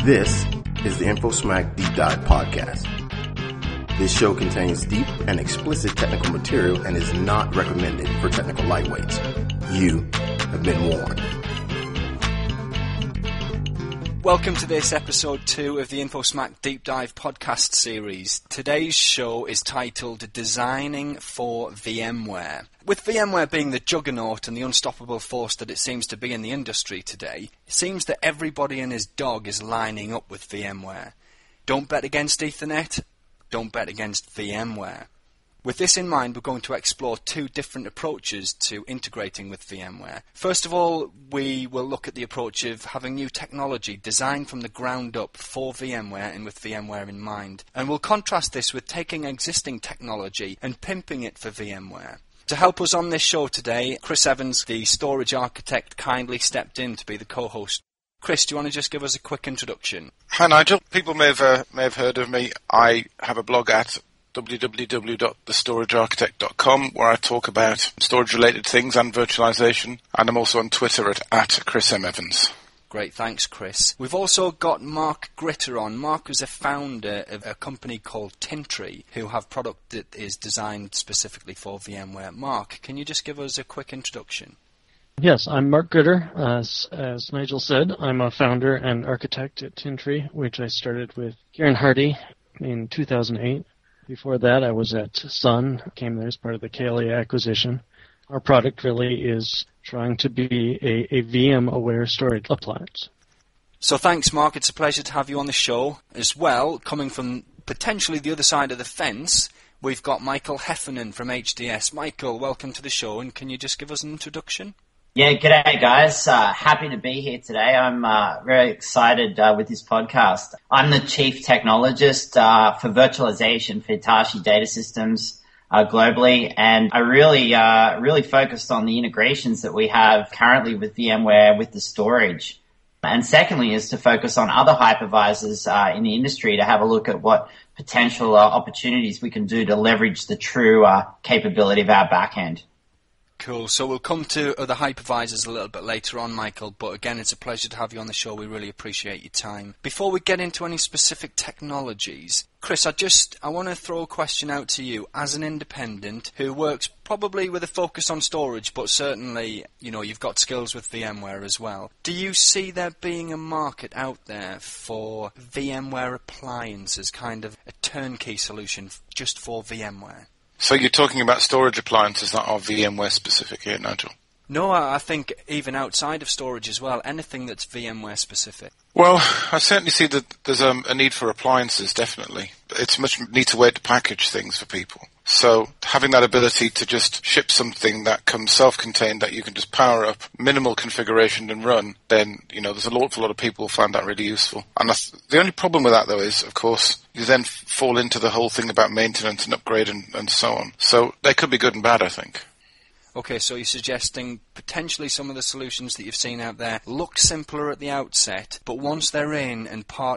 This is the InfoSmack Deep Dive Podcast. This show contains deep and explicit technical material and is not recommended for technical lightweights. You have been warned. Welcome to this episode 2 of the InfoSmack Deep Dive podcast series. Today's show is titled Designing for VMware. With VMware being the juggernaut and the unstoppable force that it seems to be in the industry today, it seems that everybody and his dog is lining up with VMware. Don't bet against Ethernet, don't bet against VMware. With this in mind, we're going to explore 2 different approaches to integrating with VMware. First of all, we will look at the approach of having new technology designed from the ground up for VMware and with VMware in mind. And we'll contrast this with taking existing technology and pimping it for VMware. To help us on this show today, Chris Evans, the storage architect, kindly stepped in to be the co-host. Chris, do you want to just give us a quick introduction? Hi Nigel. People may have heard of me. I have a blog at www.thestoragearchitect.com where I talk about storage-related things and virtualization, and I'm also on Twitter at Chris M. Evans. Great, thanks Chris. We've also got Mark Gritter on. Mark is a founder of a company called Tintri, who have product that is designed specifically for VMware. Mark, can you just give us a quick introduction? Yes, I'm Mark Gritter. As Nigel said, I'm a founder and architect at Tintri, which I started with Kieran Hardy in 2008. Before that, I was at Sun, came there as part of the KLA acquisition. Our product really is trying to be a VM-aware storage appliance. So thanks, Mark. It's a pleasure to have you on the show. As well, coming from potentially the other side of the fence, we've got Michael Heffernan from HDS. Michael, welcome to the show, and can you just give us an introduction? Yeah, g'day guys. Happy to be here today. I'm very excited with this podcast. I'm the chief technologist for virtualization for Hitachi Data Systems globally, and I really focused on the integrations that we have currently with VMware with the storage. And secondly is to focus on other hypervisors in the industry to have a look at what potential opportunities we can do to leverage the true capability of our backend. Cool. So we'll come to other hypervisors a little bit later on, Michael, but again, it's a pleasure to have you on the show. We really appreciate your time. Before we get into any specific technologies, Chris, I want to throw a question out to you as an independent who works probably with a focus on storage, but certainly, you've got skills with VMware as well. Do you see there being a market out there for VMware appliances, kind of a turnkey solution just for VMware? So you're talking about storage appliances that are VMware specific here, Nigel? No, I think even outside of storage as well, anything that's VMware specific. Well, I certainly see that there's a need for appliances, definitely. It's a much neater way to package things for people. So having that ability to just ship something that comes self-contained that you can just power up, minimal configuration and run, then, there's an awful lot of people who find that really useful. And the only problem with that, though, is, of course, you then fall into the whole thing about maintenance and upgrade and so on. So they could be good and bad, I think. Okay, so you're suggesting potentially some of the solutions that you've seen out there look simpler at the outset, but once they're in and part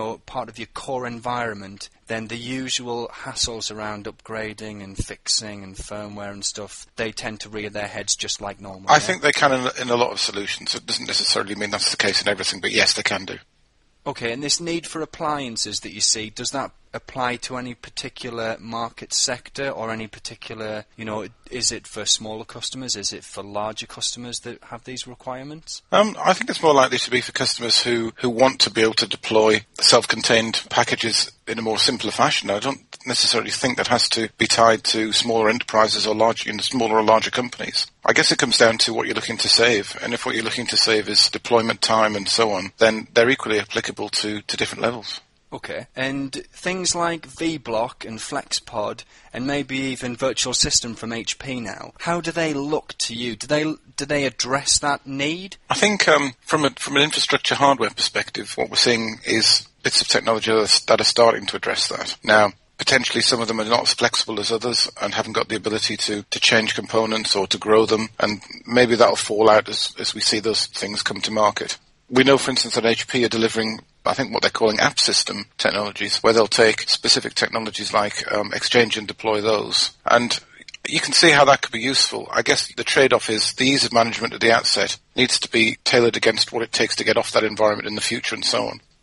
of your core environment, then the usual hassles around upgrading and fixing and firmware and stuff, they tend to rear their heads just like normal. I think they can in a lot of solutions. It doesn't necessarily mean that's the case in everything, but yes, they can do. Okay, and this need for appliances that you see, does that apply to any particular market sector or any particular, is it for smaller customers? Is it for larger customers that have these requirements? I think it's more likely to be for customers who want to be able to deploy self-contained packages in a more simpler fashion. I don't necessarily think that has to be tied to smaller enterprises or smaller or larger companies. I guess it comes down to what you're looking to save, and if what you're looking to save is deployment time and so on, then they're equally applicable to different levels. Okay, and things like vBlock and FlexPod and maybe even Virtual System from HP now, how do they look to you? Do they address that need? I think from an infrastructure hardware perspective, what we're seeing is bits of technology that are starting to address that. Now, potentially some of them are not as flexible as others and haven't got the ability to change components or to grow them, and maybe that'll fall out as we see those things come to market. We know, for instance, that HP are delivering, I think, what they're calling app system technologies, where they'll take specific technologies like Exchange and deploy those. And you can see how that could be useful. I guess the trade-off is the ease of management at the outset needs to be tailored against what it takes to get off that environment in the future and so on.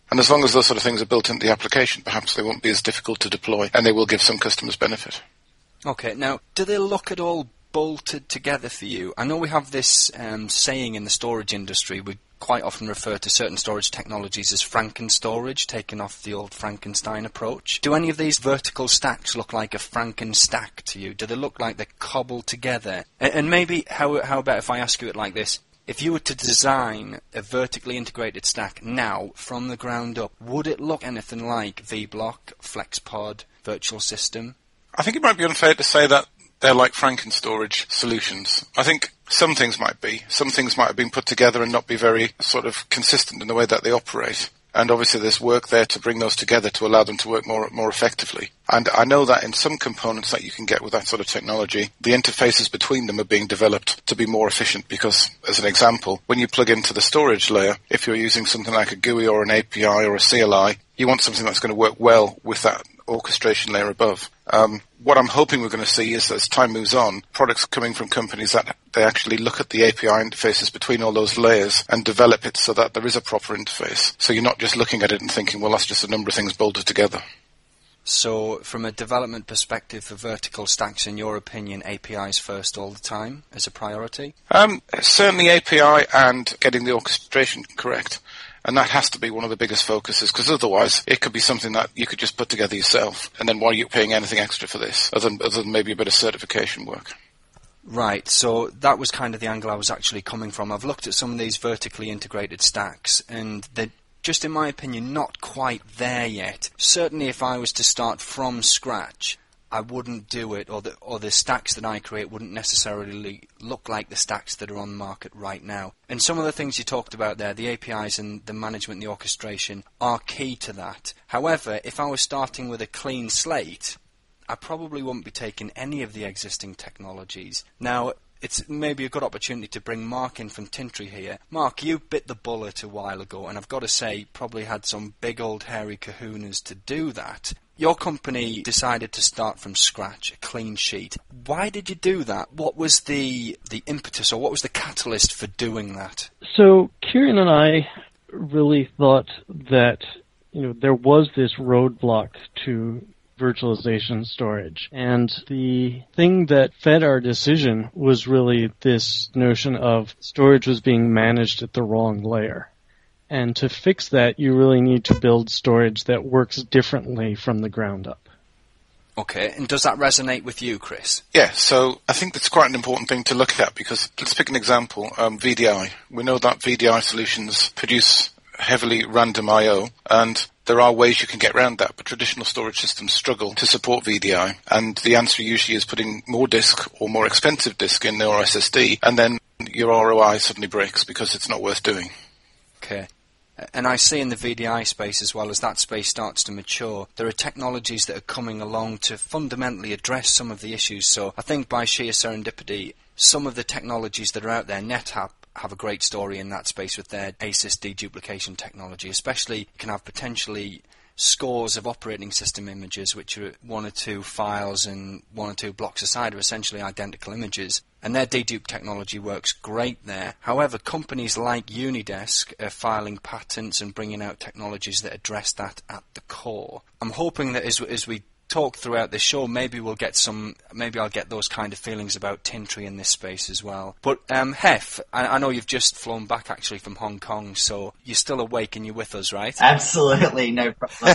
And as long as those sort of things are built into the application, perhaps they won't be as difficult to deploy, and they will give some customers benefit. Okay, now, do they look at all bolted together for you? I know we have this saying in the storage industry, we quite often refer to certain storage technologies as Franken storage, taken off the old Frankenstein approach. Do any of these vertical stacks look like a Franken stack to you? Do they look like they're cobbled together? And maybe, how about if I ask you it like this? If you were to design a vertically integrated stack now, from the ground up, would it look anything like vBlock, FlexPod, Virtual System? I think it might be unfair to say that they're like Franken storage solutions. I think some things might be. Some things might have been put together and not be very sort of consistent in the way that they operate. And obviously there's work there to bring those together to allow them to work more effectively. And I know that in some components that you can get with that sort of technology, the interfaces between them are being developed to be more efficient because, as an example, when you plug into the storage layer, if you're using something like a GUI or an API or a CLI, you want something that's going to work well with that orchestration layer above. What I'm hoping we're going to see is, as time moves on, products coming from companies that they actually look at the API interfaces between all those layers and develop it so that there is a proper interface. So you're not just looking at it and thinking, well, that's just a number of things bolted together. So from a development perspective for vertical stacks, in your opinion, APIs first all the time as a priority? Certainly API and getting the orchestration correct. And that has to be one of the biggest focuses, because otherwise it could be something that you could just put together yourself. And then why are you paying anything extra for this, other than maybe a bit of certification work? Right, so that was kind of the angle I was actually coming from. I've looked at some of these vertically integrated stacks, and they're just, in my opinion, not quite there yet. Certainly if I was to start from scratch, I wouldn't do it, or the stacks that I create wouldn't necessarily look like the stacks that are on the market right now. And some of the things you talked about there, the APIs and the management and the orchestration, are key to that. However, if I was starting with a clean slate, I probably wouldn't be taking any of the existing technologies. Now, it's maybe a good opportunity to bring Mark in from Tintri here. Mark, you bit the bullet a while ago, and I've got to say, probably had some big old hairy kahunas to do that. Your company decided to start from scratch, a clean sheet. Why did you do that? What was the impetus, or what was the catalyst for doing that? So Kieran and I really thought that there was this roadblock to virtualization storage. And the thing that fed our decision was really this notion of storage was being managed at the wrong layer. And to fix that, you really need to build storage that works differently from the ground up. Okay, and does that resonate with you, Chris? Yeah, so I think that's quite an important thing to look at, because let's pick an example, VDI. We know that VDI solutions produce heavily random I/O, and there are ways you can get around that, but traditional storage systems struggle to support VDI, and the answer usually is putting more disk or more expensive disk in your SSD, and then your ROI suddenly breaks because it's not worth doing. Okay. And I see in the VDI space, as well as that space starts to mature, there are technologies that are coming along to fundamentally address some of the issues. So I think by sheer serendipity, some of the technologies that are out there, NetApp have a great story in that space with their ASYS deduplication technology. Especially, you can have potentially scores of operating system images, which are one or two files and one or two blocks aside, are essentially identical images. And their dedupe technology works great there. However, companies like Unidesk are filing patents and bringing out technologies that address that at the core. I'm hoping that as we talk throughout this show, maybe I'll get those kind of feelings about Tintri in this space as well. But Hef, I know you've just flown back actually from Hong Kong, so you're still awake and you're with us, right? Absolutely, no problem.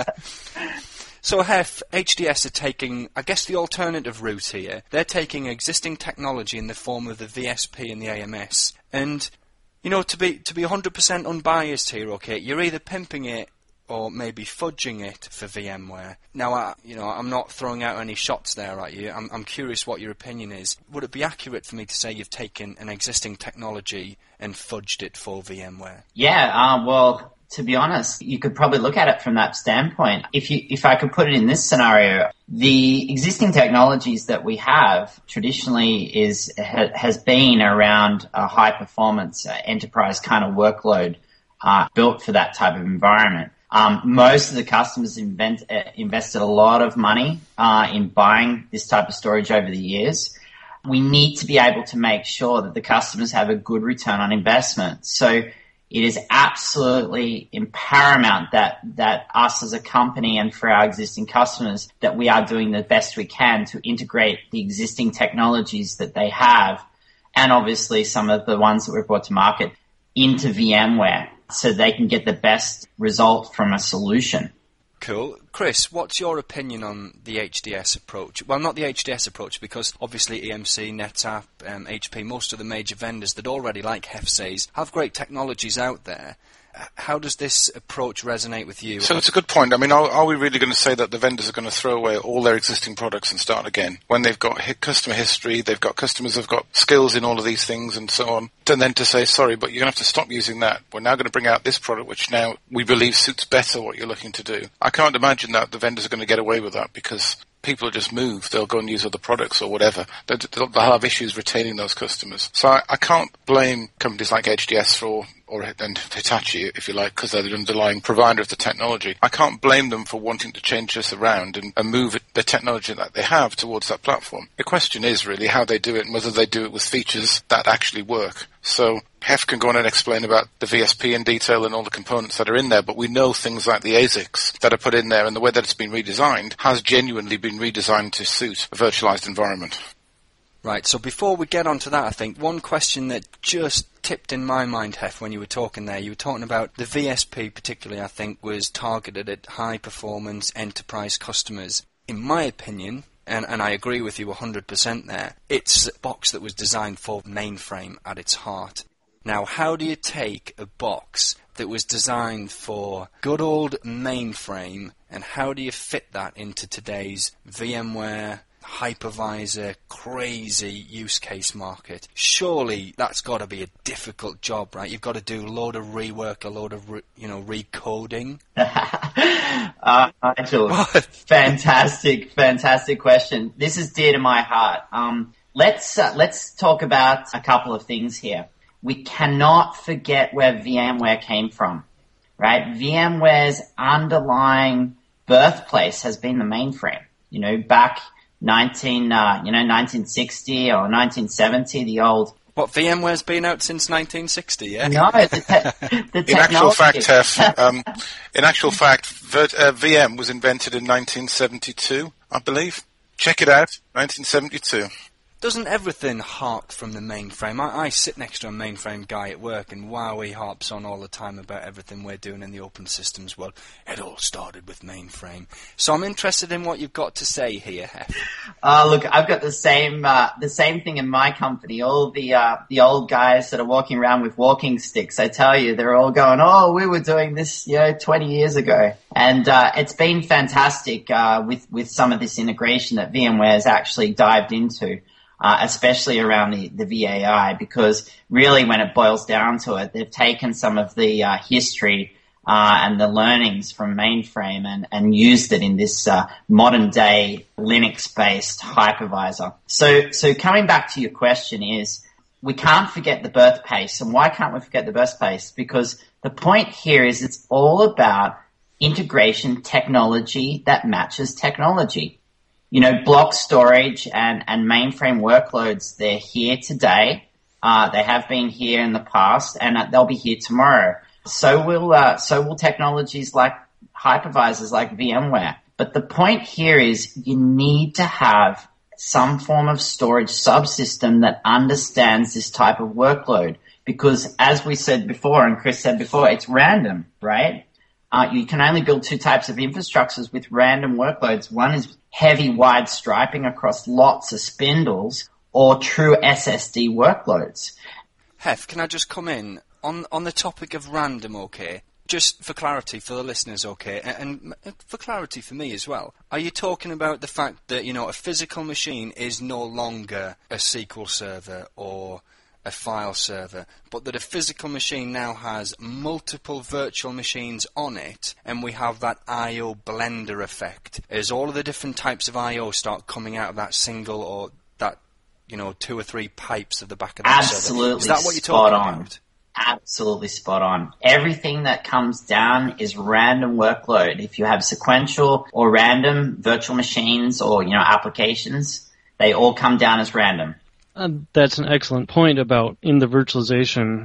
So Hef, HDS are taking, I guess, the alternative route here. They're taking existing technology in the form of the VSP and the AMS. And, to be 100% unbiased here, okay, you're either pimping it or maybe fudging it for VMware. Now, I'm not throwing out any shots there at you. I'm curious what your opinion is. Would it be accurate for me to say you've taken an existing technology and fudged it for VMware? Yeah, well, to be honest, you could probably look at it from that standpoint. If I could put it in this scenario, the existing technologies that we have traditionally has been around a high performance enterprise kind of workload built for that type of environment. Most of the customers invested a lot of money in buying this type of storage over the years. We need to be able to make sure that the customers have a good return on investment. So it is absolutely paramount that us as a company and for our existing customers, that we are doing the best we can to integrate the existing technologies that they have, and obviously some of the ones that we've brought to market, into VMware so they can get the best result from a solution. Cool. Chris, what's your opinion on the HDS approach? Well, not the HDS approach, because obviously EMC, NetApp, HP, most of the major vendors that already, like Hef says, have great technologies out there. How does this approach resonate with you? So it's a good point. I mean, are we really going to say that the vendors are going to throw away all their existing products and start again when they've got customer history, they've got customers who've got skills in all of these things and so on, and then to say, sorry, but you're going to have to stop using that. We're now going to bring out this product which now we believe suits better what you're looking to do. I can't imagine that the vendors are going to get away with that, because people just move. They'll go and use other products or whatever. They'll have issues retaining those customers. So I can't blame companies like HDS and Hitachi, if you like, because they're the underlying provider of the technology. I can't blame them for wanting to change this around and move the technology that they have towards that platform. The question is really how they do it and whether they do it with features that actually work. So Hef can go on and explain about the VSP in detail and all the components that are in there, but we know things like the ASICs that are put in there and the way that it's been redesigned has genuinely been redesigned to suit a virtualized environment. Right, so before we get on to that, I think one question that just tipped in my mind, Hef, when you were talking there, you were talking about the VSP particularly, I think, was targeted at high-performance enterprise customers. In my opinion, and I agree with you 100% there, it's a box that was designed for mainframe at its heart. Now, how do you take a box that was designed for good old mainframe, and how do you fit that into today's VMware, hypervisor, crazy use case market? Surely that's got to be a difficult job, right? You've got to do a load of rework, a load of recoding. Nigel, fantastic question. This is dear to my heart. Let's talk about a couple of things here. We cannot forget where VMware came from, right? VMware's underlying birthplace has been the mainframe. Back 1960 or 1970, the old... What, VMware's been out since 1960, yeah? No, the technology. In actual fact, VM was invented in 1972, I believe. Check it out, 1972. Doesn't everything hark from the mainframe? I sit next to a mainframe guy at work, and wow, he harps on all the time about everything we're doing in the open systems world. It all started with mainframe. So I'm interested in what you've got to say here, Hef. Look, I've got the same thing in my company. All the old guys that are walking around with walking sticks, I tell you, they're all going, "Oh, we were doing this, 20 years ago." And it's been fantastic with some of this integration that VMware has actually dived into. Especially around the VAI, because really when it boils down to it, they've taken some of the history and the learnings from mainframe and used it in this modern day Linux-based hypervisor. So coming back to your question is, we can't forget the birthplace. And why can't we forget the birthplace? Because the point here is it's all about integration technology that matches technology. Block storage and mainframe workloads, they're here today. They have been here in the past, and they'll be here tomorrow. So will technologies like hypervisors like VMware. But the point here is you need to have some form of storage subsystem that understands this type of workload. Because as we said before, and Chris said before, it's random, right? You can only build two types of infrastructures with random workloads. One is heavy wide striping across lots of spindles, or true SSD workloads. Hef, can I just come in on the topic of random, okay? Just for clarity for the listeners, okay, and for clarity for me as well. Are you talking about the fact that, a physical machine is no longer a SQL server or a file server, but that a physical machine now has multiple virtual machines on it, and we have that I/O blender effect as all of the different types of I/O start coming out of that single or that, 2 or 3 pipes at the back of that server? Absolutely. Is that what you're talking about? Absolutely spot on. Everything that comes down is random workload. If you have sequential or random virtual machines or, applications, they all come down as random. That's an excellent point about in the virtualization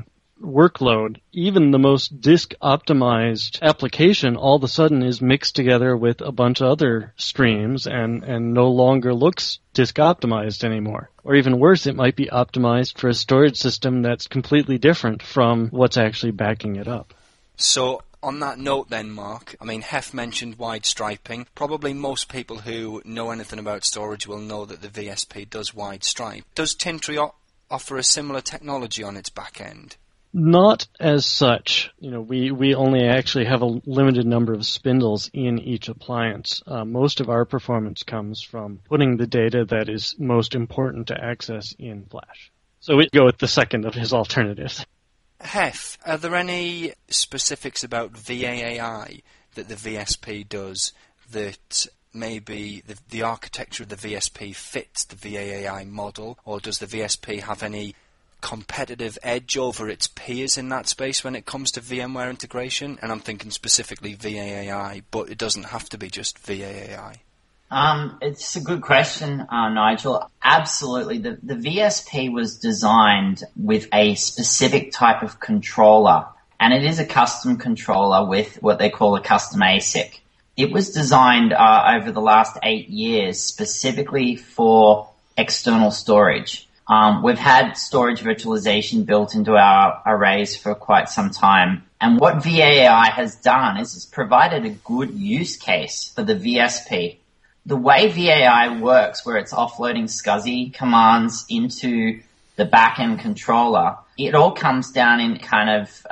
workload, even the most disk-optimized application all of a sudden is mixed together with a bunch of other streams and no longer looks disk-optimized anymore. Or even worse, it might be optimized for a storage system that's completely different from what's actually backing it up. So, on that note then, Mark, I mean, Hef mentioned wide striping. Probably most people who know anything about storage will know that the VSP does wide stripe. Does Tintri offer a similar technology on its back end? Not as such. We only actually have a limited number of spindles in each appliance. Most of our performance comes from putting the data that is most important to access in Flash. So we go with the second of his alternatives. Hef, are there any specifics about VAAI that the VSP does that maybe the architecture of the VSP fits the VAAI model, or does the VSP have any competitive edge over its peers in that space when it comes to VMware integration? And I'm thinking specifically VAAI, but it doesn't have to be just VAAI. It's a good question, Nigel. Absolutely. The VSP was designed with a specific type of controller, and it is a custom controller with what they call a custom ASIC. It was designed over the last 8 years specifically for external storage. We've had storage virtualization built into our arrays for quite some time. And what VAAI has done is it's provided a good use case for the VSP. The way VAAI works, where it's offloading SCSI commands into the back-end controller, it all comes down in kind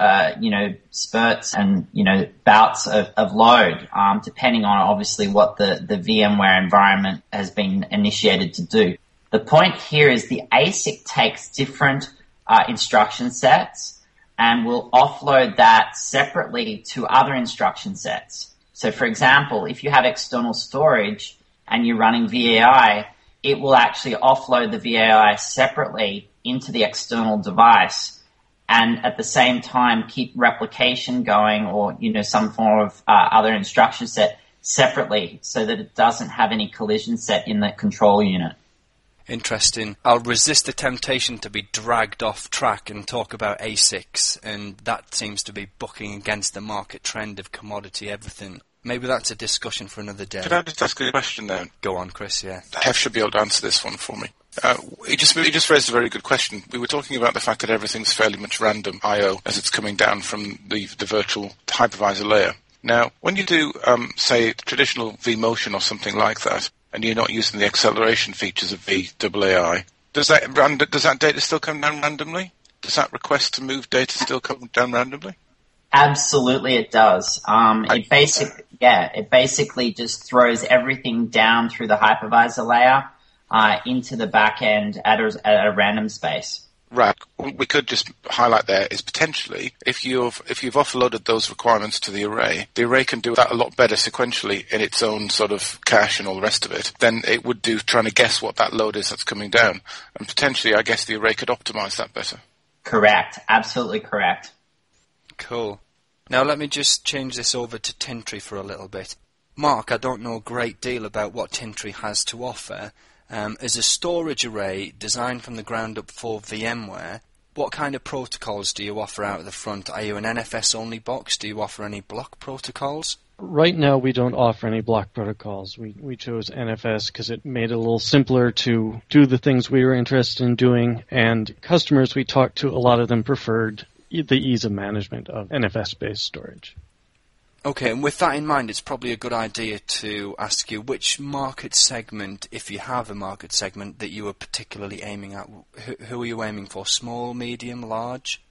of, spurts and, bouts of load, depending on obviously what the VMware environment has been initiated to do. The point here is the ASIC takes different instruction sets and will offload that separately to other instruction sets. So, for example, if you have external storage and you're running VAAI, it will actually offload the VAAI separately into the external device and at the same time keep replication going or, some form of other instruction set separately so that it doesn't have any collision set in the control unit. Interesting. I'll resist the temptation to be dragged off track and talk about ASICs, and that seems to be bucking against the market trend of commodity everything. Maybe that's a discussion for another day. Could I just ask a question then? Go on, Chris, yeah. Hef should be able to answer this one for me. He just raised a very good question. We were talking about the fact that everything's fairly much random I/O as it's coming down from the virtual hypervisor layer. Now, when you do, say, traditional vMotion or something like that, and you're not using the acceleration features of VAAI, does that data still come down randomly? Does that request to move data still come down randomly? Absolutely, it does. It basically just throws everything down through the hypervisor layer into the back end at a random space. Right. What we could just highlight there is potentially if you've offloaded those requirements to the array can do that a lot better sequentially in its own sort of cache and all the rest of it than it would do trying to guess what that load is that's coming down. And potentially, I guess the array could optimize that better. Correct. Absolutely correct. Cool. Now let me just change this over to Tintri for a little bit. Mark, I don't know a great deal about what Tintri has to offer. As a storage array designed from the ground up for VMware, what kind of protocols do you offer out at the front? Are you an NFS-only box? Do you offer any block protocols? Right now we don't offer any block protocols. We chose NFS because it made it a little simpler to do the things we were interested in doing, and customers we talked to, a lot of them preferred the ease of management of NFS-based storage. Okay, and with that in mind, it's probably a good idea to ask you which market segment, if you have a market segment, that you are particularly aiming at. Who are you aiming for? Small, medium, large?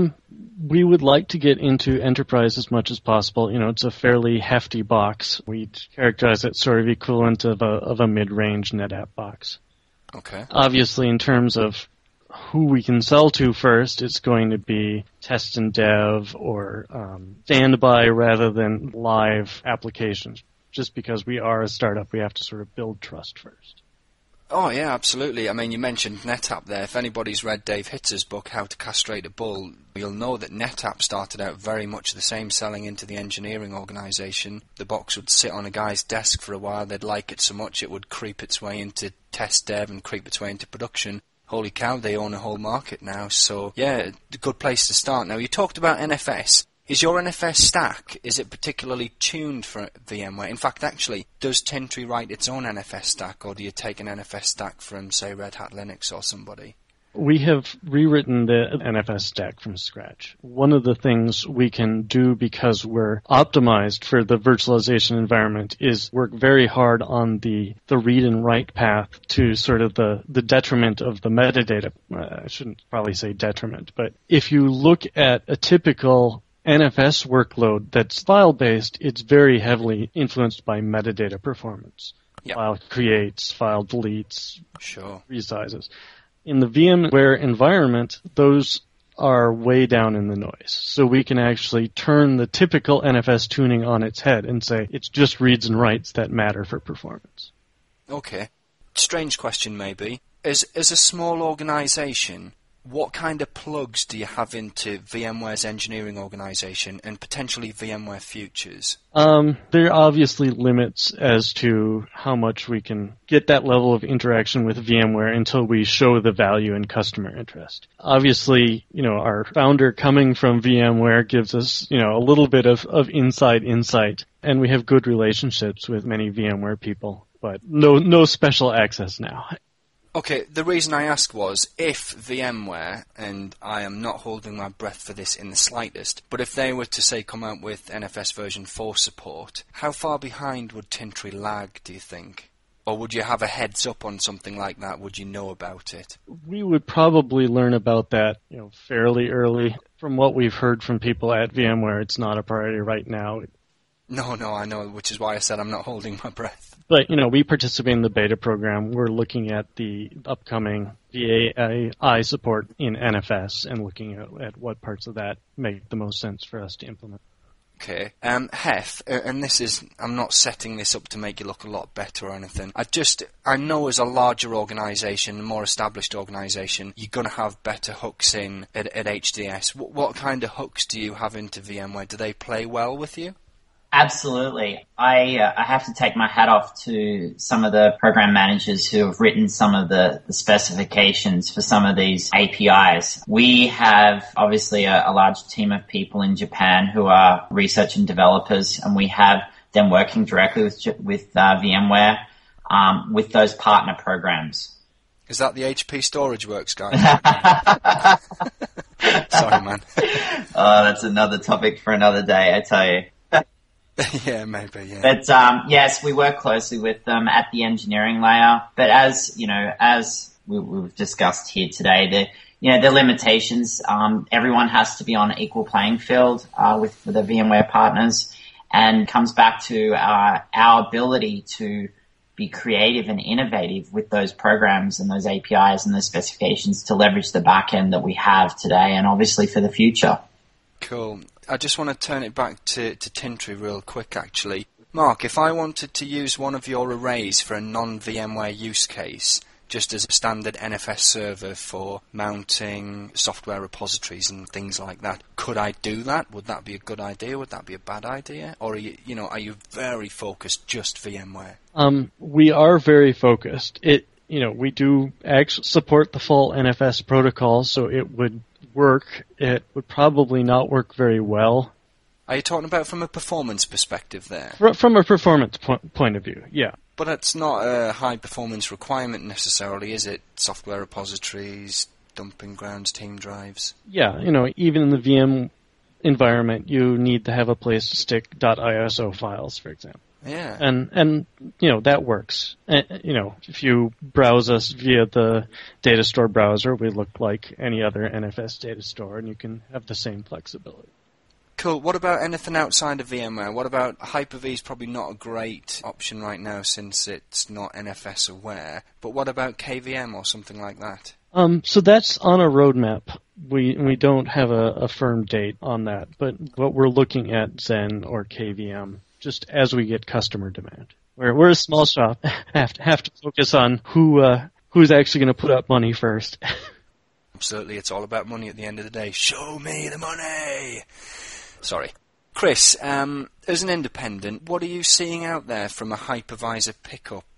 We would like to get into enterprise as much as possible. It's a fairly hefty box. We'd characterize it sort of equivalent of a mid-range NetApp box. Okay. Obviously, in terms of who we can sell to first, it's going to be test and dev or standby rather than live applications. Just because we are a startup, we have to sort of build trust first. Oh, yeah, absolutely. I mean, you mentioned NetApp there. If anybody's read Dave Hitzer's book, How to Castrate a Bull, you'll know that NetApp started out very much the same, selling into the engineering organization. The box would sit on a guy's desk for a while. They'd like it so much it would creep its way into test dev and creep its way into production. Holy cow, they own a whole market now. So, yeah, a good place to start. Now, you talked about NFS. Is your NFS stack, is it particularly tuned for VMware? In fact, actually, does Tintri write its own NFS stack, or do you take an NFS stack from, say, Red Hat Linux or somebody? We have rewritten the NFS stack from scratch. One of the things we can do because we're optimized for the virtualization environment is work very hard on the read and write path to sort of the detriment of the metadata. I shouldn't probably say detriment, but if you look at a typical NFS workload that's file-based, it's very heavily influenced by metadata performance. Yep. File creates, file deletes, Sure. resizes. In the VMware environment, those are way down in the noise. So we can actually turn the typical NFS tuning on its head and say it's just reads and writes that matter for performance. Okay. Strange question, maybe. As a small organization, what kind of plugs do you have into VMware's engineering organization and potentially VMware Futures? There are obviously limits as to how much we can get that level of interaction with VMware until we show the value in customer interest. Obviously, our founder coming from VMware gives us, a little bit of inside insight, and we have good relationships with many VMware people, but no special access now. Okay, the reason I asked was, if VMware, and I am not holding my breath for this in the slightest, but if they were to, say, come out with NFS version 4 support, how far behind would Tintri lag, do you think? Or would you have a heads up on something like that? Would you know about it? We would probably learn about that, fairly early. From what we've heard from people at VMware, it's not a priority right now. No, I know, which is why I said I'm not holding my breath. But, we participate in the beta program. We're looking at the upcoming VAI support in NFS and looking at what parts of that make the most sense for us to implement. Okay. Hef, and I'm not setting this up to make you look a lot better or anything. I know as a larger organisation, a more established organisation, you're going to have better hooks in at HDS. What kind of hooks do you have into VMware? Do they play well with you? Absolutely. I have to take my hat off to some of the program managers who have written some of the specifications for some of these APIs. We have obviously a large team of people in Japan who are research and developers, and we have them working directly with VMware with those partner programs. Is that the HP StorageWorks guy? Sorry, man. Oh, that's another topic for another day, I tell you. Yeah, maybe, yeah. But, yes, we work closely with them at the engineering layer. But as we've discussed here today, the limitations, everyone has to be on an equal playing field, with the VMware partners, and comes back to, our ability to be creative and innovative with those programs and those APIs and those specifications to leverage the backend that we have today and obviously for the future. Cool. I just want to turn it back to Tintri real quick, actually. Mark, if I wanted to use one of your arrays for a non-VMware use case, just as a standard NFS server for mounting software repositories and things like that, could I do that? Would that be a good idea? Would that be a bad idea? Or are you very focused just VMware? We are very focused. We do actually support the full NFS protocol, so it would work. It would probably not work very well. Are you talking about from a performance perspective there? From a performance point of view, yeah. But it's not a high performance requirement necessarily, is it? Software repositories, dumping grounds, team drives. Yeah, even in the VM environment, you need to have a place to stick .iso files, for example. Yeah. And that works. If you browse us via the data store browser, we look like any other NFS data store, and you can have the same flexibility. Cool. What about anything outside of VMware? What about Hyper-V? Is probably not a great option right now since it's not NFS aware. But what about KVM or something like that? So that's on a roadmap. We don't have a firm date on that, but what we're looking at Xen or KVM, just as we get customer demand. We're a small shop. have to focus on who's actually going to put up money first. Absolutely, it's all about money at the end of the day. Show me the money. Sorry. Chris, as an independent, what are you seeing out there from a hypervisor pickup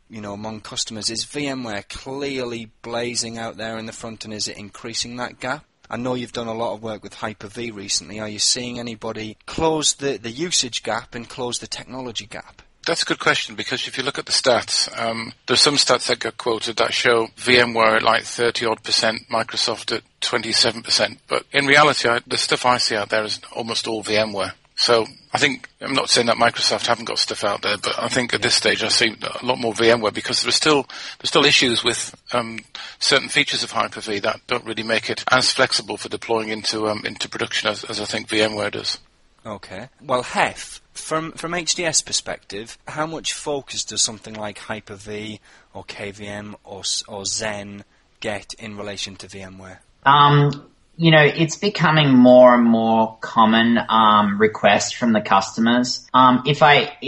among customers? Is VMware clearly blazing out there in the front, and is it increasing that gap? I know you've done a lot of work with Hyper-V recently. Are you seeing anybody close the usage gap and close the technology gap? That's a good question, because if you look at the stats, there's some stats that get quoted that show VMware at like 30-odd%, Microsoft at 27%. But in reality, the stuff I see out there is almost all VMware. So I think, I'm not saying that Microsoft haven't got stuff out there, but I think at this stage I see a lot more VMware, because there's still issues with certain features of Hyper-V that don't really make it as flexible for deploying into production as I think VMware does. Okay. Well, Hef, from HDS perspective, how much focus does something like Hyper-V or KVM or Xen get in relation to VMware? It's becoming more and more common request from the customers. If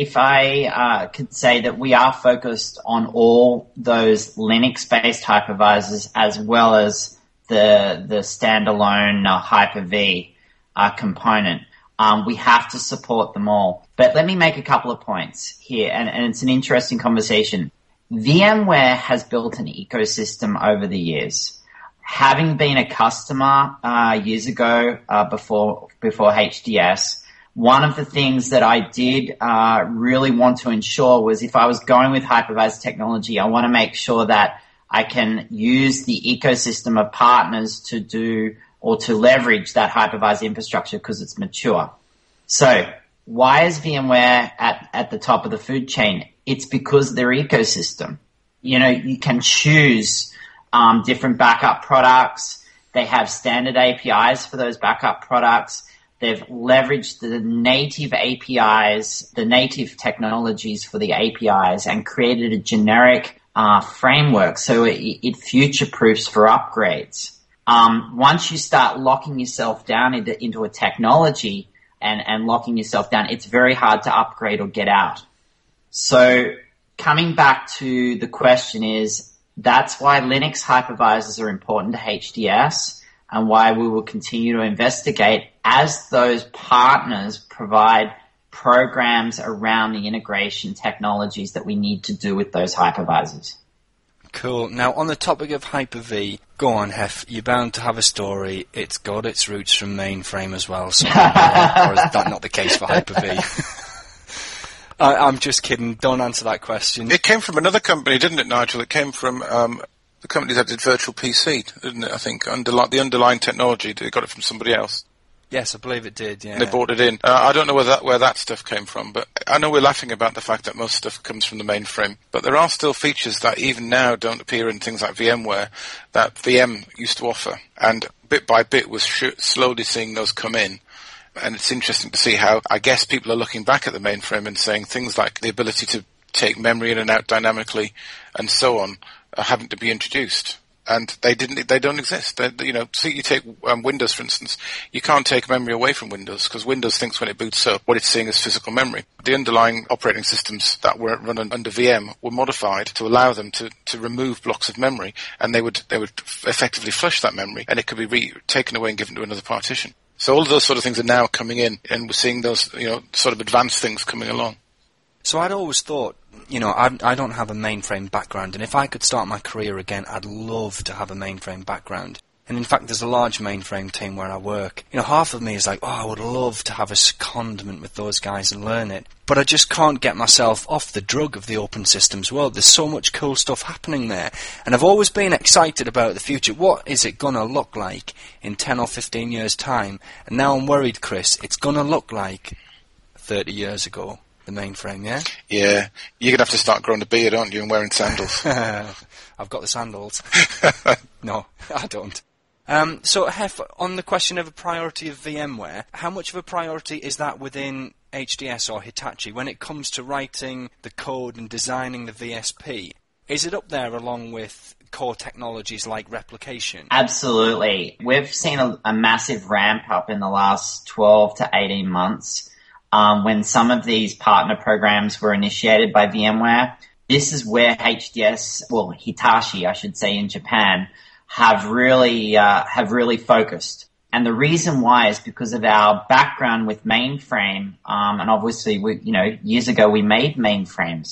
I could say that we are focused on all those Linux-based hypervisors as well as the standalone Hyper-V component. We have to support them all. But let me make a couple of points here, and it's an interesting conversation. VMware has built an ecosystem over the years. Having been a customer years ago before HDS, one of the things that I did really want to ensure was, if I was going with hypervisor technology, I want to make sure that I can use the ecosystem of partners to do or to leverage that hypervisor infrastructure because it's mature. So why is VMware at the top of the food chain? It's because of their ecosystem. You can choose different backup products. They have standard APIs for those backup products. They've leveraged the native APIs, the native technologies for the APIs, and created a generic framework so it future-proofs for upgrades. Once you start locking yourself down into a technology and locking yourself down, it's very hard to upgrade or get out. So coming back to the question is, that's why Linux hypervisors are important to HDS, and why we will continue to investigate as those partners provide programs around the integration technologies that we need to do with those hypervisors. Cool. Now, on the topic of Hyper-V, go on, Hef. You're bound to have a story. It's got its roots from mainframe as well, so or is that not the case for Hyper-V? I'm just kidding. Don't answer that question. It came from another company, didn't it, Nigel? It came from the company that did Virtual PC, didn't it? I think the underlying technology. They got it from somebody else. Yes, I believe it did, yeah. They brought it in. I don't know where that stuff came from, but I know we're laughing about the fact that most stuff comes from the mainframe. But there are still features that even now don't appear in things like VMware that VM used to offer. And bit by bit we're slowly seeing those come in. And it's interesting to see how, I guess, people are looking back at the mainframe and saying things like the ability to take memory in and out dynamically and so on are having to be introduced. And they don't exist. See, you take Windows, for instance. You can't take memory away from Windows because Windows thinks when it boots up, what it's seeing is physical memory. The underlying operating systems that were run under VM were modified to allow them to remove blocks of memory, and they would effectively flush that memory, and it could be taken away and given to another partition. So all of those sort of things are now coming in, and we're seeing those, sort of advanced things coming along. So I'd always thought, I don't have a mainframe background, and if I could start my career again, I'd love to have a mainframe background. And in fact, there's a large mainframe team where I work. Half of me is like, I would love to have a secondment with those guys and learn it. But I just can't get myself off the drug of the open systems world. There's so much cool stuff happening there. And I've always been excited about the future. What is it going to look like in 10 or 15 years' time? And now I'm worried, Chris, it's going to look like 30 years ago. The mainframe, yeah? Yeah. You're going to have to start growing a beard, aren't you, and wearing sandals? I've got the sandals. No, I don't. So, Hef, on the question of a priority of VMware, how much of a priority is that within HDS or Hitachi when it comes to writing the code and designing the VSP? Is it up there along with core technologies like replication? Absolutely. We've seen a massive ramp up in the last 12 to 18 months. When some of these partner programs were initiated by VMware, this is where Hitachi, I should say, in Japan, have really focused. And the reason why is because of our background with mainframe, and obviously years ago we made mainframes.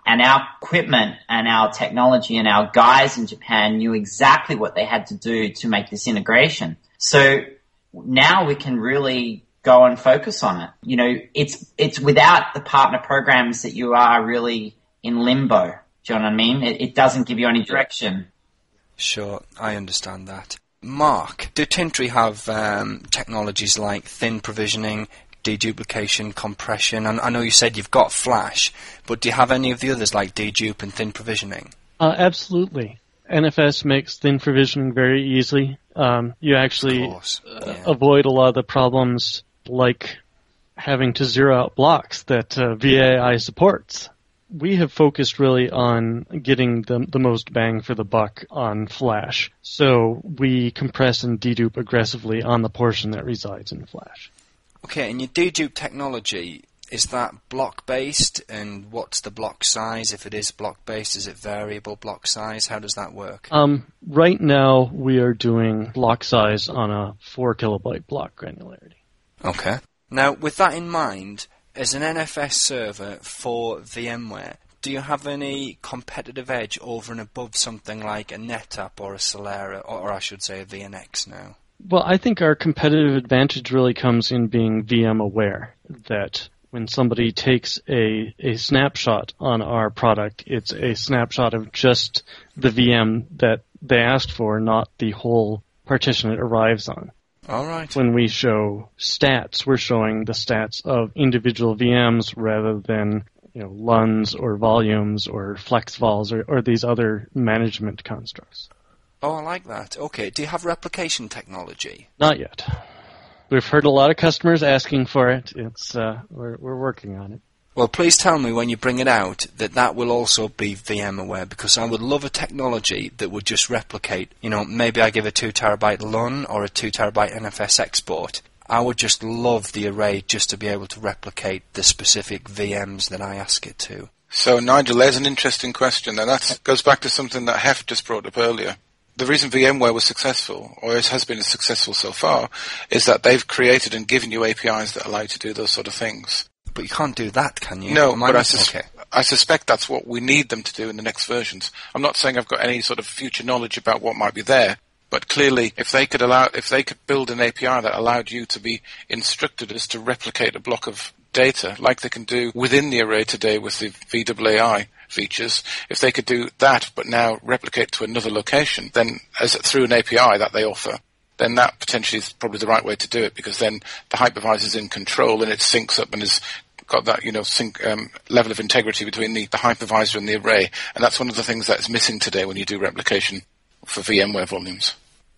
And our equipment and our technology and our guys in Japan knew exactly what they had to do to make this integration. So now we can really go and focus on it. You know, it's without the partner programs that you are really in limbo. Do you know what I mean? It doesn't give you any direction. Sure, I understand that. Mark, do Tintri have technologies like thin provisioning, deduplication, compression? And I know you said you've got Flash, but do you have any of the others like dedupe and thin provisioning? Absolutely. NFS makes thin provisioning very easy. You actually avoid a lot of the problems like having to zero out blocks that VAI supports. We have focused really on getting the most bang for the buck on Flash. So we compress and dedupe aggressively on the portion that resides in Flash. Okay, and your dedupe technology, is that block-based? And what's the block size? If it is block-based, is it variable block size? How does that work? Right now, we are doing block size on a 4 kilobyte block granularity. Okay. Now, with that in mind, as an NFS server for VMware, do you have any competitive edge over and above something like a NetApp or a Solera, or I should say a VNX now? Well, I think our competitive advantage really comes in being VM aware, that when somebody takes a snapshot on our product, it's a snapshot of just the VM that they asked for, not the whole partition it arrives on. All right. When we show stats, we're showing the stats of individual VMs rather than, you know, LUNs or volumes or flex vols or these other management constructs. Oh, I like that. Okay, do you have replication technology? Not yet. We've heard a lot of customers asking for it. We're working on it. Well, please tell me when you bring it out that will also be VM aware, because I would love a technology that would just replicate, you know, maybe I give a 2 terabyte LUN or a 2 terabyte NFS export. I would just love the array just to be able to replicate the specific VMs that I ask it to. So, Nigel, there's an interesting question, and that goes back to something that Hef just brought up earlier. The reason VMware was successful, or has been successful so far, is that they've created and given you APIs that allow you to do those sort of things. But you can't do that, can you? No, but I suspect that's what we need them to do in the next versions. I'm not saying I've got any sort of future knowledge about what might be there, but clearly if they could build an API that allowed you to be instructed as to replicate a block of data, like they can do within the array today with the VAI features, if they could do that but now replicate to another location, then through an API that they offer, then that potentially is probably the right way to do it, because then the hypervisor is in control and it syncs up and has got that, you know, level of integrity between the hypervisor and the array. And that's one of the things that's missing today when you do replication for VMware volumes.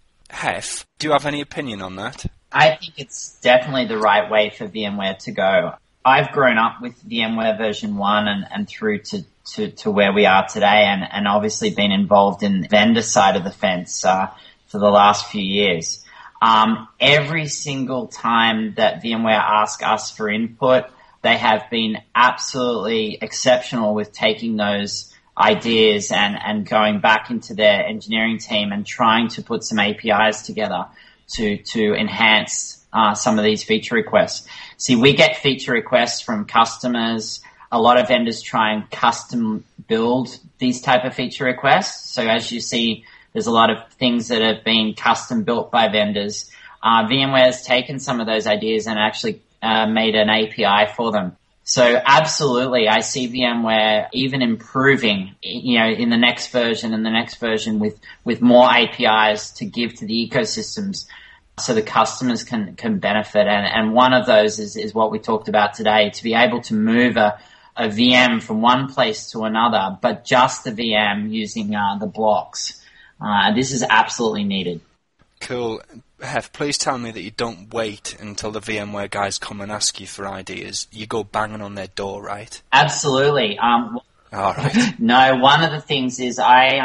Hef, do you have any opinion on that? I think it's definitely the right way for VMware to go. I've grown up with VMware version 1 and through to where we are today, and obviously been involved in the vendor side of the fence for the last few years. Every single time that VMware asks us for input, they have been absolutely exceptional with taking those ideas and going back into their engineering team and trying to put some APIs together to enhance some of these feature requests. See, we get feature requests from customers. A lot of vendors try and custom build these type of feature requests. So as you see, there's a lot of things that have been custom built by vendors. VMware has taken some of those ideas and actually made an API for them. So absolutely, I see VMware even improving, you know, in the next version and the next version with more APIs to give to the ecosystems so the customers can benefit. And one of those is what we talked about today, to be able to move a VM from one place to another, but just the VM using the blocks. This is absolutely needed. Cool. Hef, please tell me that you don't wait until the VMware guys come and ask you for ideas. You go banging on their door, right? Absolutely. All right. No, one of the things is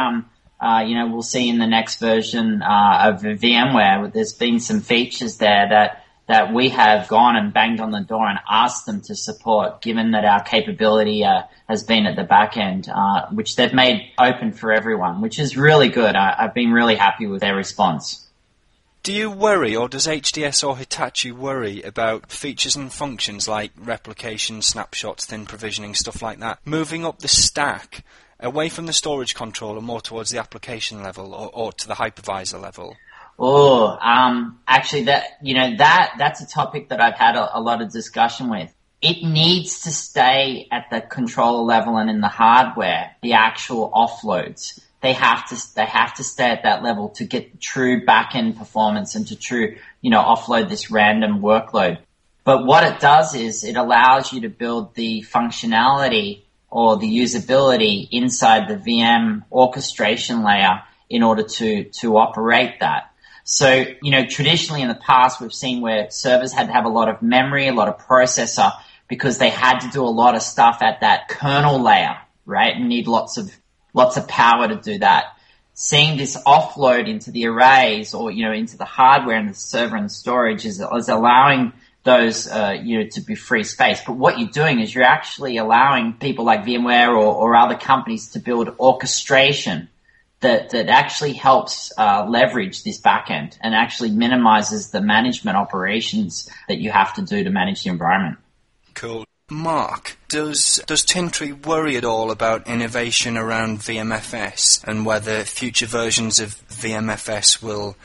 we'll see in the next version of VMware, there's been some features there that we have gone and banged on the door and asked them to support, given that our capability has been at the back end, which they've made open for everyone, which is really good. I've been really happy with their response. Do you worry, or does HDS or Hitachi worry about features and functions like replication, snapshots, thin provisioning, stuff like that, moving up the stack away from the storage controller more towards the application level or to the hypervisor level? Oh, actually, that's a topic that I've had a lot of discussion with. It needs to stay at the controller level and in the hardware, the actual offloads. They have to stay at that level to get true back-end performance and to true, offload this random workload. But what it does is it allows you to build the functionality or the usability inside the VM orchestration layer in order to operate that. So, traditionally in the past, we've seen where servers had to have a lot of memory, a lot of processor, because they had to do a lot of stuff at that kernel layer, right? And need lots of power to do that. Seeing this offload into the arrays or, into the hardware and the server and the storage is allowing those, to be free space. But what you're doing is you're actually allowing people like VMware or other companies to build orchestration that actually helps leverage this backend and actually minimizes the management operations that you have to do to manage the environment. Cool. Mark, does Tintri worry at all about innovation around VMFS and whether future versions of VMFS will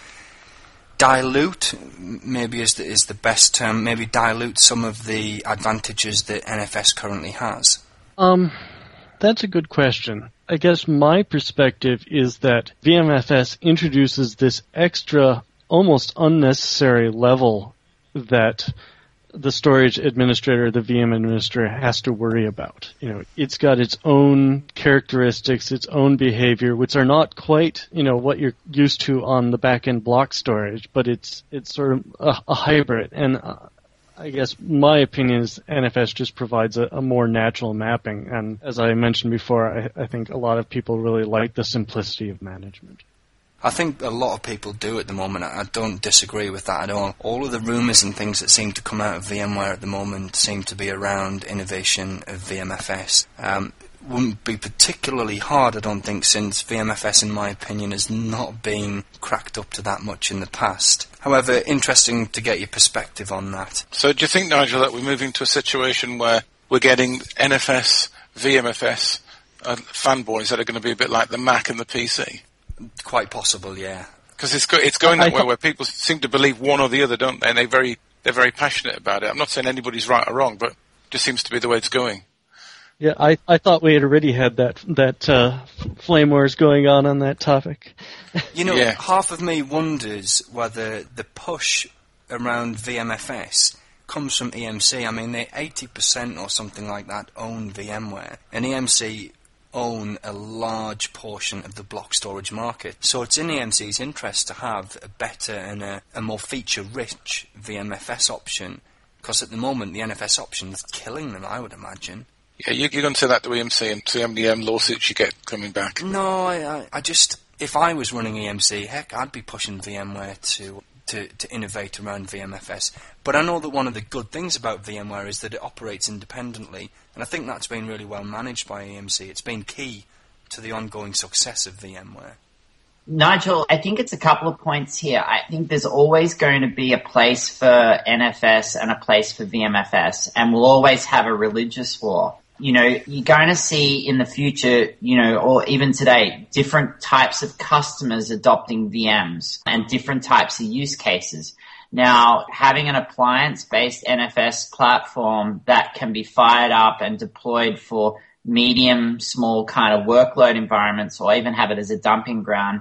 dilute, maybe is the best term, maybe dilute some of the advantages that NFS currently has? That's a good question. I guess my perspective is that VMFS introduces this extra, almost unnecessary level that the storage administrator, the VM administrator, has to worry about. It's got its own characteristics, its own behavior, which are not quite, what you're used to on the back-end block storage, but it's sort of a hybrid. And I guess my opinion is NFS just provides a more natural mapping. And as I mentioned before, I think a lot of people really like the simplicity of management. I think a lot of people do at the moment. I don't disagree with that at all. All of the rumours and things that seem to come out of VMware at the moment seem to be around innovation of VMFS. Wouldn't be particularly hard, I don't think, since VMFS, in my opinion, has not been cracked up to that much in the past. However, interesting to get your perspective on that. So do you think, Nigel, that we're moving to a situation where we're getting NFS, VMFS, fanboys that are going to be a bit like the Mac and the PC? Quite possible, yeah. Because it's going that way where people seem to believe one or the other, don't they? And they're very passionate about it. I'm not saying anybody's right or wrong, but it just seems to be the way it's going. Yeah, I thought we had already had that flame wars going on that topic. Yeah. Half of me wonders whether the push around VMFS comes from EMC. I mean, they 80% or something like that own VMware, and EMC own a large portion of the block storage market. So it's in EMC's interest to have a better and a more feature-rich VMFS option, because at the moment the NFS option is killing them, I would imagine. Yeah, you're going to say that to EMC and see how many lawsuits you get coming back. No, I just, if I was running EMC, heck, I'd be pushing VMware to innovate around VMFS. But I know that one of the good things about VMware is that it operates independently, and I think that's been really well managed by EMC. It's been key to the ongoing success of VMware. Nigel, I think it's a couple of points here. I think there's always going to be a place for NFS and a place for VMFS, and we'll always have a religious war. You're going to see in the future, or even today, different types of customers adopting VMs and different types of use cases. Now, having an appliance-based NFS platform that can be fired up and deployed for medium, small kind of workload environments, or even have it as a dumping ground,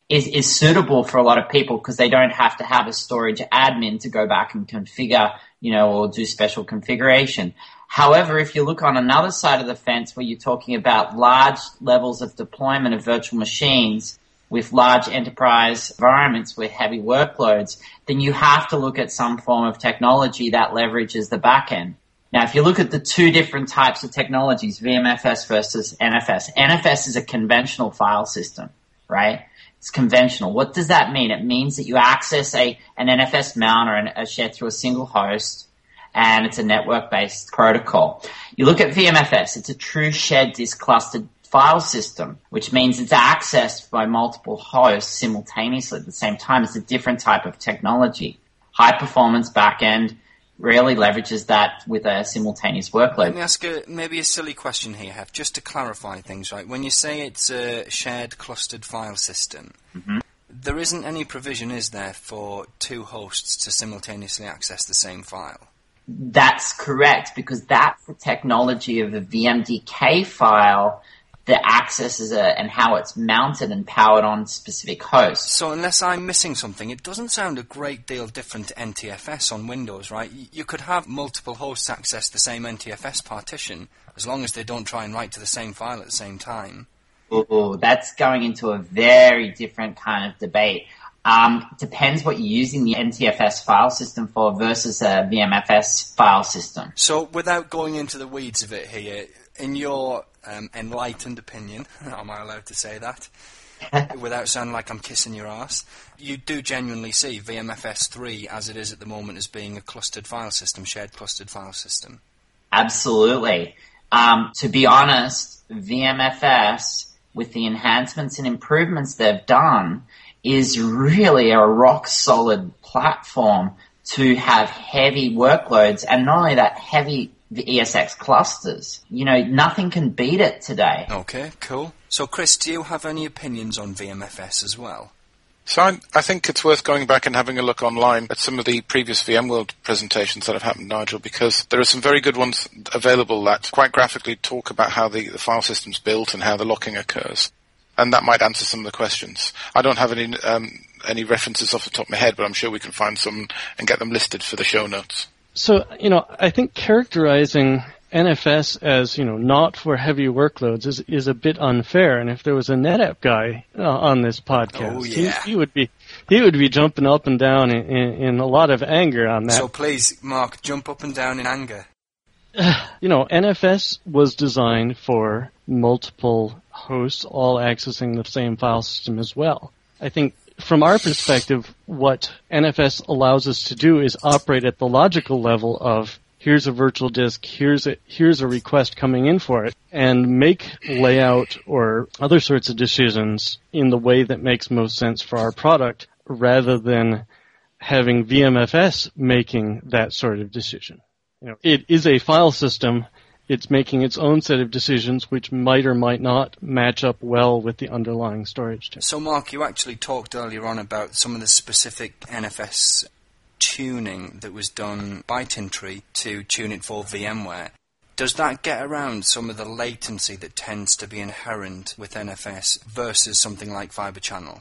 is suitable for a lot of people because they don't have to have a storage admin to go back and configure, or do special configuration. However, if you look on another side of the fence where you're talking about large levels of deployment of virtual machines with large enterprise environments with heavy workloads, then you have to look at some form of technology that leverages the back end. Now, if you look at the two different types of technologies, VMFS versus NFS, NFS is a conventional file system, right? It's conventional. What does that mean? It means that you access an NFS mount or a shared through a single host, and it's a network-based protocol. You look at VMFS, it's a true shared disk clustered file system, which means it's accessed by multiple hosts simultaneously at the same time. It's a different type of technology. High performance backend rarely leverages that with a simultaneous workload. Let me ask maybe a silly question here, Hef, just to clarify things, right? When you say it's a shared clustered file system, there isn't any provision, is there, for two hosts to simultaneously access the same file? That's correct, because that's the technology of a VMDK file that accesses it and how it's mounted and powered on specific hosts. So unless I'm missing something, it doesn't sound a great deal different to NTFS on Windows, right? You could have multiple hosts access the same NTFS partition as long as they don't try and write to the same file at the same time. Ooh, that's going into a very different kind of debate. Depends what you're using the NTFS file system for versus a VMFS file system. So without going into the weeds of it here, in your enlightened opinion, am I allowed to say that? Without sounding like I'm kissing your ass, you do genuinely see VMFS 3 as it is at the moment as being a clustered file system, shared clustered file system? Absolutely. To be honest, VMFS, with the enhancements and improvements they've done, is really a rock-solid platform to have heavy workloads, and not only that, heavy ESX clusters. You know, nothing can beat it today. Okay, cool. So, Chris, do you have any opinions on VMFS as well? So I think it's worth going back and having a look online at some of the previous VMworld presentations that have happened, Nigel, because there are some very good ones available that quite graphically talk about how the file system's built and how the locking occurs. And that might answer some of the questions. I don't have any references off the top of my head, but I'm sure we can find some and get them listed for the show notes. So, I think characterizing NFS as, not for heavy workloads is a bit unfair. And if there was a NetApp guy on this podcast, he would be jumping up and down in a lot of anger on that. So please, Mark, jump up and down in anger. NFS was designed for multiple hosts all accessing the same file system as well. I think from our perspective, what NFS allows us to do is operate at the logical level of here's a virtual disk, here's a request coming in for it, and make layout or other sorts of decisions in the way that makes most sense for our product, rather than having VMFS making that sort of decision. It is a file system. It's making its own set of decisions which might or might not match up well with the underlying storage too. So, Mark, you actually talked earlier on about some of the specific NFS tuning that was done by Tintri to tune it for VMware. Does that get around some of the latency that tends to be inherent with NFS versus something like Fibre Channel?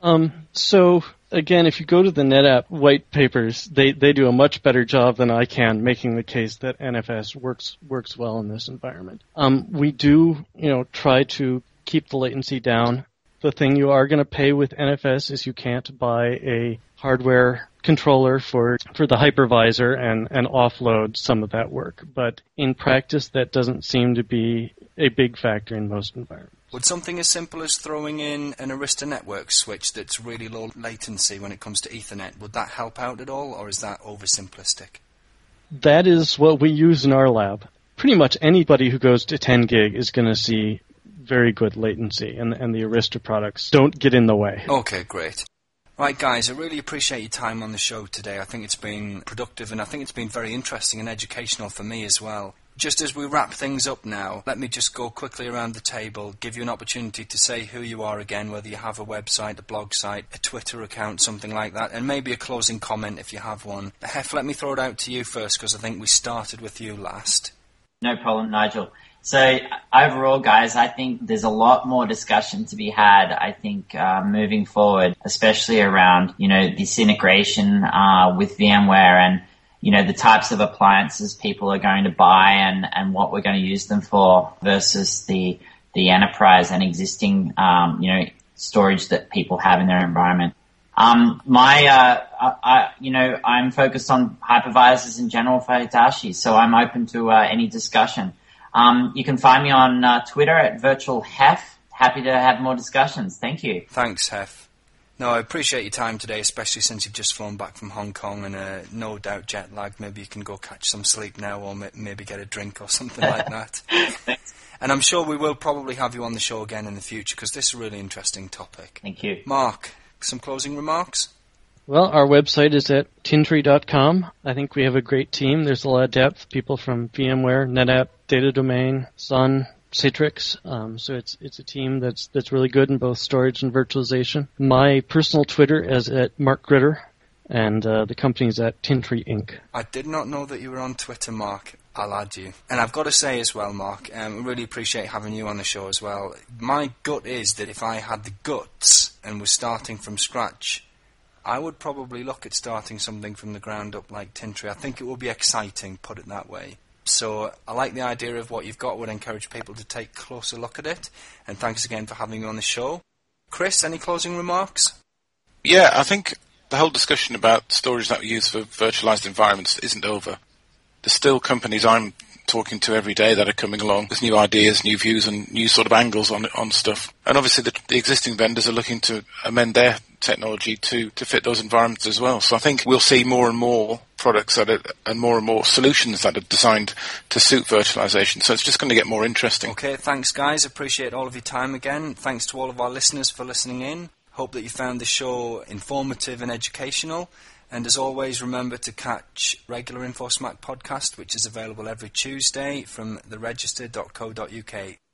So, again, if you go to the NetApp white papers, they do a much better job than I can making the case that NFS works well in this environment. We do, try to keep the latency down. The thing you are going to pay with NFS is you can't buy a hardware controller for the hypervisor and offload some of that work. But in practice, that doesn't seem to be a big factor in most environments. Would something as simple as throwing in an Arista network switch that's really low latency when it comes to Ethernet, would that help out at all, or is that oversimplistic? That is what we use in our lab. Pretty much anybody who goes to 10 gig is going to see very good latency, and the Arista products don't get in the way. Okay, great. Right, guys, I really appreciate your time on the show today. I think it's been productive, and I think it's been very interesting and educational for me as well. Just as we wrap things up now, let me just go quickly around the table, give you an opportunity to say who you are again, whether you have a website, a blog site, a Twitter account, something like that, and maybe a closing comment if you have one. Hef, let me throw it out to you first, because I think we started with you last. No problem, Nigel. So overall, guys, I think there's a lot more discussion to be had, I think, moving forward, especially around, this integration with VMware and the types of appliances people are going to buy and what we're going to use them for versus the enterprise and existing, storage that people have in their environment. I'm focused on hypervisors in general for Hitachi, so I'm open to any discussion. You can find me on Twitter at virtualhef. Happy to have more discussions. Thank you. Thanks, Hef. No, I appreciate your time today, especially since you've just flown back from Hong Kong and no doubt jet lagged. Maybe you can go catch some sleep now or maybe get a drink or something like that. And I'm sure we will probably have you on the show again in the future, because this is a really interesting topic. Thank you. Mark, some closing remarks? Well, our website is at tintree.com. I think we have a great team. There's a lot of depth. People from VMware, NetApp, Data Domain, Sun, Citrix. So it's a team that's really good in both storage and virtualization. My personal Twitter is at Mark Gritter, and the company's at Tintree Inc. I did not know that you were on Twitter, Mark. I'll add you. And I've got to say as well, Mark, I really appreciate having you on the show as well. My gut is that if I had the guts and was starting from scratch, I would probably look at starting something from the ground up like Tintree. I think it will be exciting, put it that way. So I like the idea of what you've got. Would encourage people to take a closer look at it. And thanks again for having me on the show. Chris, any closing remarks? Yeah, I think the whole discussion about storage that we use for virtualized environments isn't over. There's still companies I'm talking to every day that are coming along with new ideas, new views, and new sort of angles on stuff. And obviously the existing vendors are looking to amend their technology to fit those environments as well. So I think we'll see more and more products and more solutions that are designed to suit virtualization. So it's just going to get more interesting. Okay, thanks guys. Appreciate all of your time again. Thanks to all of our listeners for listening in. Hope that you found the show informative and educational. And as always, remember to catch regular InfoSmack podcast, which is available every Tuesday from theregister.co.uk.